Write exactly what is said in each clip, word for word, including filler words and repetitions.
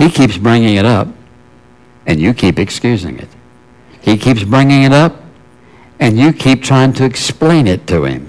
He keeps bringing it up, and you keep excusing it. He keeps bringing it up, and you keep trying to explain it to him.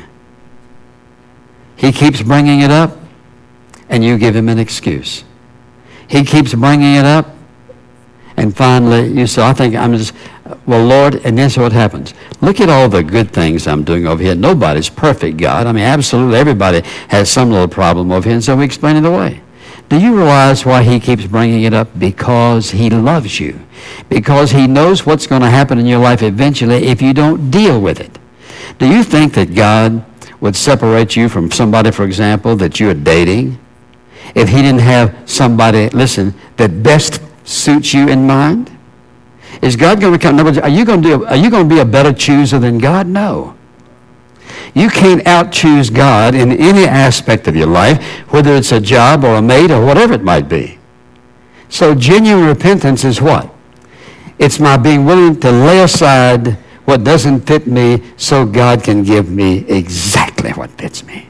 He keeps bringing it up, and you give him an excuse. He keeps bringing it up, and finally you say, I think I'm just, well, Lord, and then so what happens? Look at all the good things I'm doing over here. Nobody's perfect, God. I mean, absolutely everybody has some little problem over here, and so we explain it away. Do you realize why he keeps bringing it up? Because he loves you. Because he knows what's going to happen in your life eventually if you don't deal with it. Do you think that God would separate you from somebody, for example, that you're dating, if he didn't have somebody, listen, that best suits you in mind? Is God going to come? Are you going to do, are you going to be a better chooser than God? No. You can't out-choose God in any aspect of your life, whether it's a job or a mate or whatever it might be. So genuine repentance is what? It's my being willing to lay aside what doesn't fit me so God can give me exactly what fits me.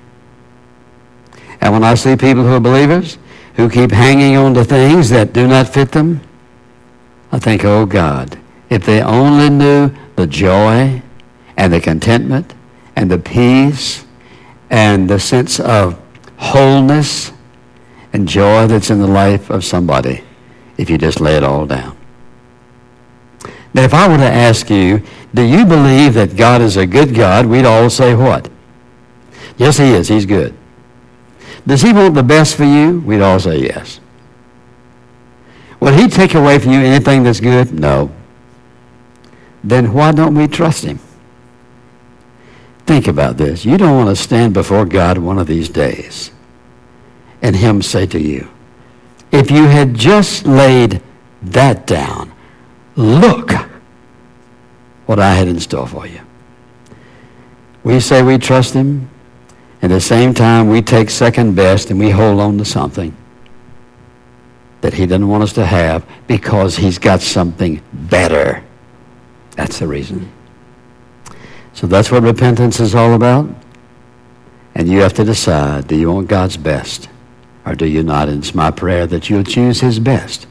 And when I see people who are believers, who keep hanging on to things that do not fit them, I think, oh God, if they only knew the joy and the contentment and the peace and the sense of wholeness and joy that's in the life of somebody, if you just lay it all down. Now, if I were to ask you, do you believe that God is a good God? We'd all say what? Yes, he is. He's good. Does he want the best for you? We'd all say yes. Will he take away from you anything that's good? No. Then why don't we trust him? Think about this. You don't want to stand before God one of these days and him say to you, if you had just laid that down, look what I had in store for you. We say we trust him, and at the same time we take second best and we hold on to something that he doesn't want us to have because he's got something better. That's the reason. So that's what repentance is all about. And you have to decide, do you want God's best or do you not? And it's my prayer that you'll choose his best.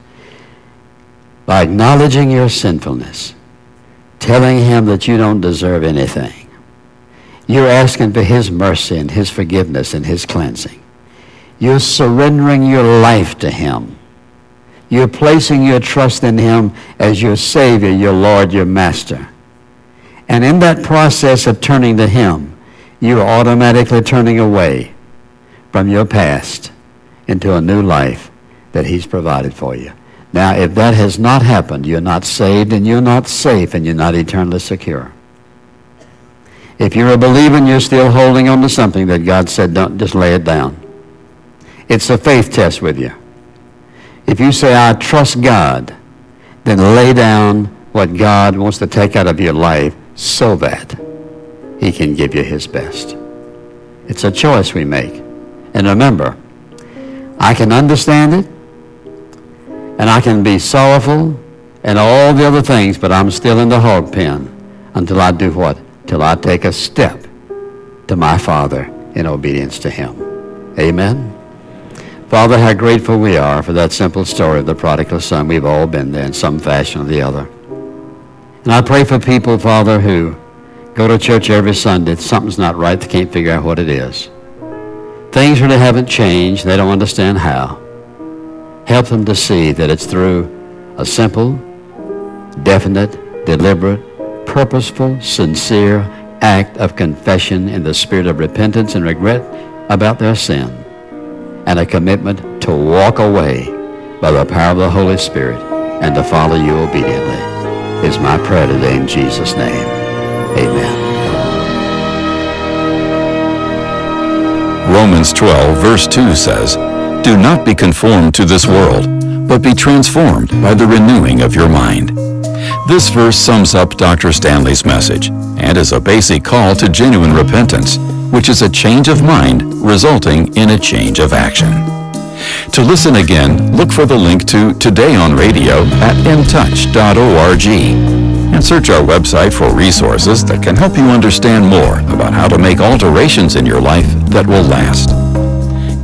By acknowledging your sinfulness, telling him that you don't deserve anything, you're asking for his mercy and his forgiveness and his cleansing. You're surrendering your life to him. You're placing your trust in him as your Savior, your Lord, your Master. And in that process of turning to him, you're automatically turning away from your past into a new life that he's provided for you. Now, if that has not happened, you're not saved and you're not safe and you're not eternally secure. If you're a believer and you're still holding on to something that God said, don't, just lay it down. It's a faith test with you. If you say, I trust God, then lay down what God wants to take out of your life so that he can give you his best. It's a choice we make. And remember, I can understand it, and I can be sorrowful and all the other things, but I'm still in the hog pen until I do what? Till I take a step to my Father in obedience to him. Amen. Father, how grateful we are for that simple story of the prodigal son. We've all been there in some fashion or the other. And I pray for people, Father, who go to church every Sunday. Something's not right. They can't figure out what it is. Things really haven't changed. They don't understand how. Help them to see that it's through a simple, definite, deliberate, purposeful, sincere act of confession in the spirit of repentance and regret about their sin, and a commitment to walk away by the power of the Holy Spirit and to follow you obediently is my prayer today in Jesus' name. Amen. Romans twelve, verse two says, do not be conformed to this world, but be transformed by the renewing of your mind. This verse sums up Doctor Stanley's message and is a basic call to genuine repentance, which is a change of mind resulting in a change of action. To listen again, look for the link to Today on Radio at in touch dot org and search our website for resources that can help you understand more about how to make alterations in your life that will last.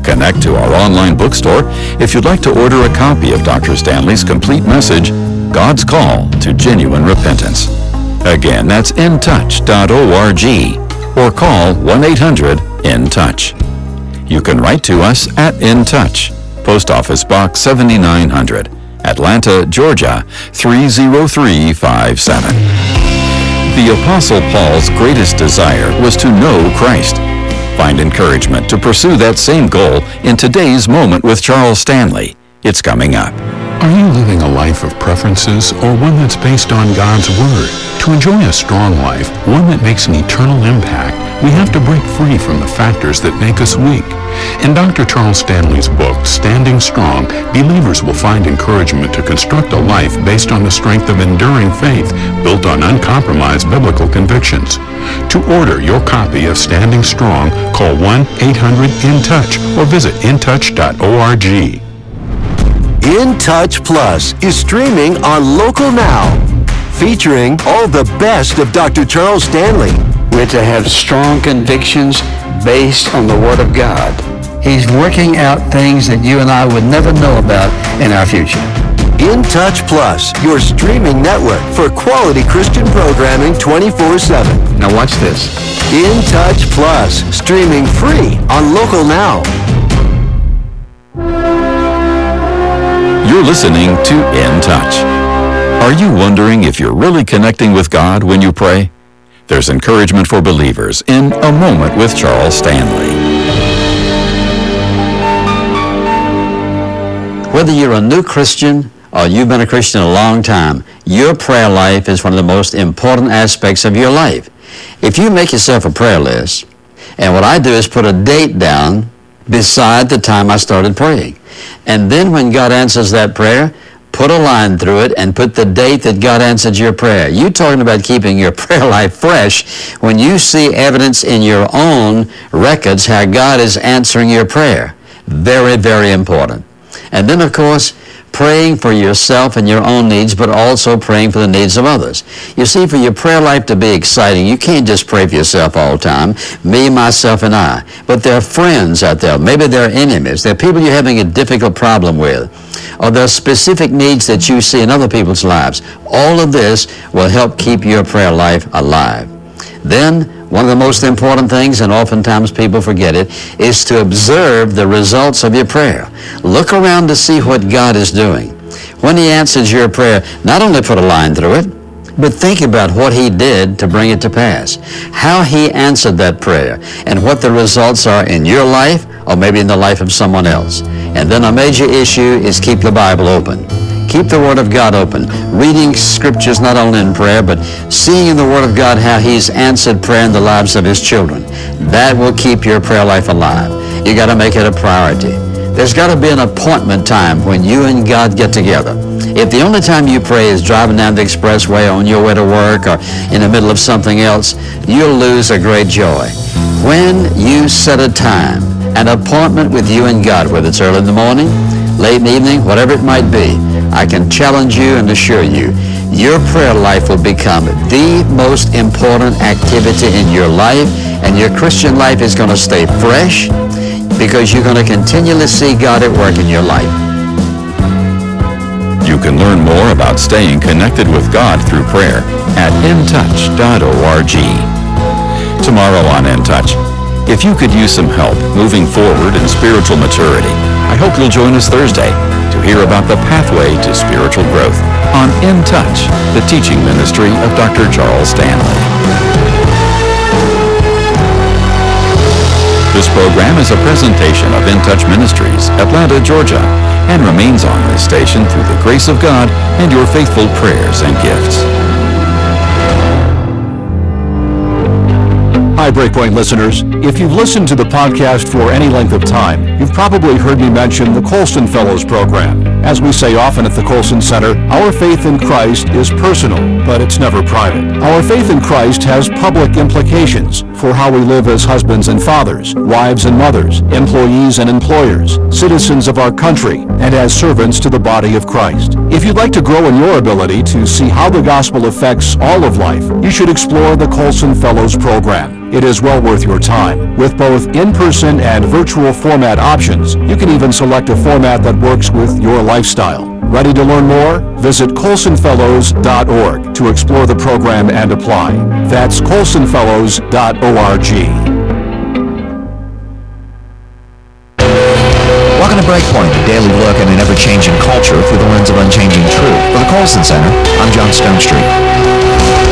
connect to our online bookstore if you'd like to order a copy of Doctor Stanley's complete message, God's Call to Genuine Repentance. Again, that's in touch dot org or call one eight hundred in touch. You can write to us at In Touch, Post Office Box seventy-nine hundred, Atlanta, Georgia three zero three five seven. The Apostle Paul's greatest desire was to know Christ. Find encouragement to pursue that same goal in today's Moment with Charles Stanley. It's coming up. Are you living a life of preferences or one that's based on God's Word? To enjoy a strong life, one that makes an eternal impact, we have to break free from the factors that make us weak. In Doctor Charles Stanley's book, Standing Strong, believers will find encouragement to construct a life based on the strength of enduring faith, built on uncompromised biblical convictions. To order your copy of Standing Strong, call one eight hundred in touch or visit in touch dot org. In Touch Plus is streaming on Local Now, featuring all the best of Doctor Charles Stanley. We're to have strong convictions based on the Word of God. He's working out things that you and I would never know about in our future. In Touch Plus, your streaming network for quality Christian programming twenty-four seven. Now watch this. In Touch Plus, streaming free on Local Now. You're listening to In Touch. Are you wondering if you're really connecting with God when you pray? There's encouragement for believers in A Moment with Charles Stanley. Whether you're a new Christian or you've been a Christian a long time, your prayer life is one of the most important aspects of your life. If you make yourself a prayer list, and what I do is put a date down beside the time I started praying. And then when God answers that prayer, put a line through it and put the date that God answered your prayer. You're talking about keeping your prayer life fresh when you see evidence in your own records how God is answering your prayer. Very, very important. And then, of course, praying for yourself and your own needs, but also praying for the needs of others. You see, for your prayer life to be exciting, you can't just pray for yourself all the time, me, myself, and I. But there are friends out there. Maybe there are enemies. There are people you're having a difficult problem with. Or there are specific needs that you see in other people's lives. All of this will help keep your prayer life alive. Then, one of the most important things, and oftentimes people forget it, is to observe the results of your prayer. Look around to see what God is doing. When He answers your prayer, not only put a line through it, but think about what He did to bring it to pass. How He answered that prayer, and what the results are in your life, or maybe in the life of someone else. And then a major issue is keep the Bible open. Keep the Word of God open. Reading Scriptures not only in prayer, but seeing in the Word of God how He's answered prayer in the lives of His children. That will keep your prayer life alive. You got to make it a priority. There's got to be an appointment time when you and God get together. If the only time you pray is driving down the expressway on your way to work or in the middle of something else, you'll lose a great joy. When you set a time, an appointment with you and God, whether it's early in the morning, late in the evening, whatever it might be, I can challenge you and assure you, your prayer life will become the most important activity in your life, and your Christian life is going to stay fresh because you're going to continually see God at work in your life. You can learn more about staying connected with God through prayer at in touch dot org. Tomorrow on In Touch, if you could use some help moving forward in spiritual maturity, I hope you'll join us Thursday to hear about the pathway to spiritual growth on In Touch, the teaching ministry of Doctor Charles Stanley. This program is a presentation of In Touch Ministries, Atlanta, Georgia, and remains on this station through the grace of God and your faithful prayers and gifts. Hi, Breakpoint listeners. If you've listened to the podcast for any length of time, you've probably heard me mention the Colson Fellows program. As we say often at the Colson Center, our faith in Christ is personal, but it's never private. Our faith in Christ has public implications for how we live as husbands and fathers, wives and mothers, employees and employers, citizens of our country, and as servants to the body of Christ. If you'd like to grow in your ability to see how the gospel affects all of life, you should explore the Colson Fellows Program. It is well worth your time. With both in-person and virtual format options, you can even select a format that works with your lifestyle. Ready to learn more? Visit colson fellows dot org to explore the program and apply. That's colson fellows dot org. Welcome to Breakpoint, a daily look at an ever-changing culture through the lens of unchanging truth. For the Colson Center, I'm John Stonestreet.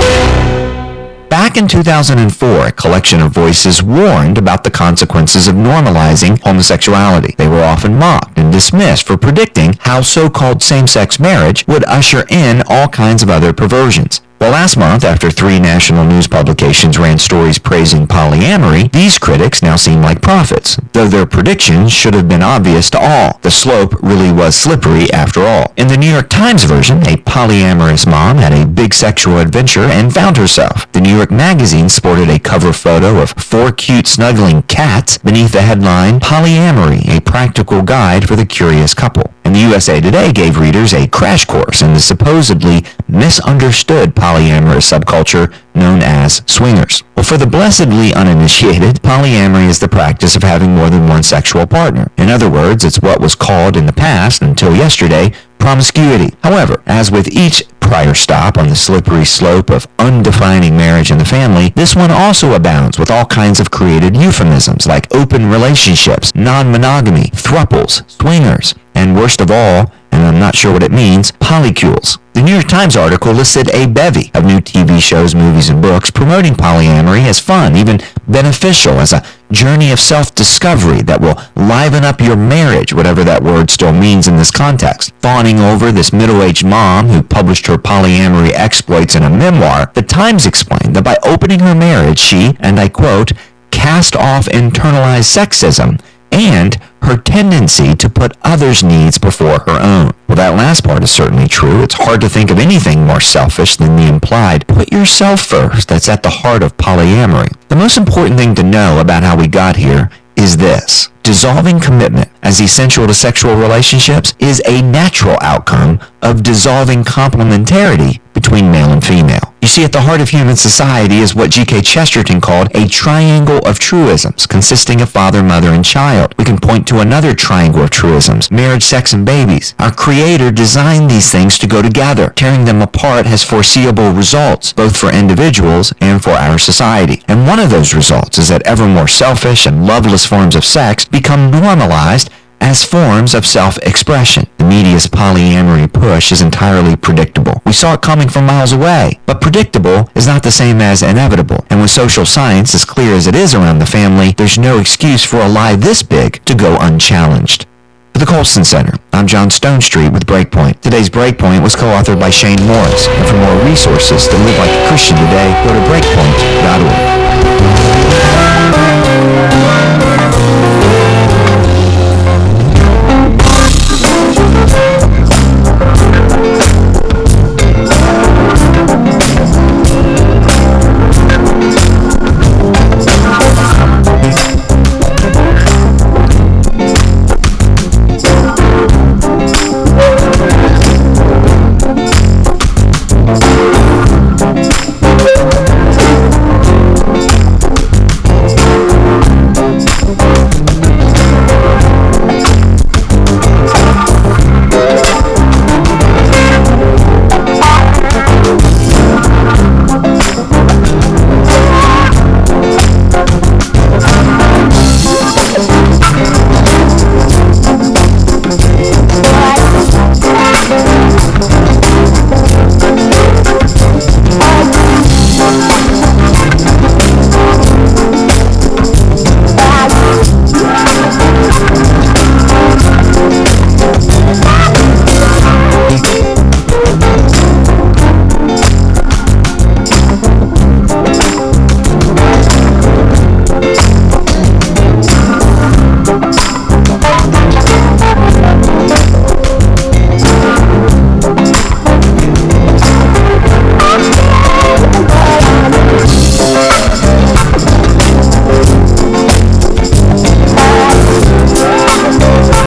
Back in two thousand four, a collection of voices warned about the consequences of normalizing homosexuality. They were often mocked and dismissed for predicting how so-called same-sex marriage would usher in all kinds of other perversions. Well, last month, after three national news publications ran stories praising polyamory, these critics now seem like prophets, though their predictions should have been obvious to all. The slope really was slippery after all. In the New York Times version, a polyamorous mom had a big sexual adventure and found herself. The New York Magazine sported a cover photo of four cute snuggling cats beneath the headline, "Polyamory, a practical guide for the curious couple." And the U S A Today gave readers a crash course in the supposedly misunderstood polyamorous subculture known as swingers. Well, for the blessedly uninitiated, polyamory is the practice of having more than one sexual partner. In other words, it's what was called in the past, until yesterday, promiscuity. However, as with each prior stop on the slippery slope of undefining marriage and the family, this one also abounds with all kinds of created euphemisms like open relationships, non-monogamy, thruples, swingers, and worst of all, and I'm not sure what it means, polycules. The New York Times article listed a bevy of new T V shows, movies, and books promoting polyamory as fun, even beneficial, as a journey of self-discovery that will liven up your marriage, whatever that word still means in this context. Fawning over this middle-aged mom who published her polyamory exploits in a memoir, the Times explained that by opening her marriage, she, and I quote, cast off internalized sexism and her tendency to put others' needs before her own. Well, that last part is certainly true. It's hard to think of anything more selfish than the implied put yourself first that's at the heart of polyamory. The most important thing to know about how we got here is this. Dissolving commitment as essential to sexual relationships is a natural outcome of dissolving complementarity between male and female. You see, at the heart of human society is what G K Chesterton called a triangle of truisms, consisting of father, mother, and child. We can point to another triangle of truisms, marriage, sex, and babies. Our Creator designed these things to go together. Tearing them apart has foreseeable results, both for individuals and for our society. And one of those results is that ever more selfish and loveless forms of sex become normalized as forms of self-expression. The media's polyamory push is entirely predictable. We saw it coming from miles away, but predictable is not the same as inevitable. And with social science as clear as it is around the family, there's no excuse for a lie this big to go unchallenged. For the Colson Center, I'm John Stonestreet with Breakpoint. Today's Breakpoint was co-authored by Shane Morris. And for more resources to live like a Christian today, go to breakpoint dot org.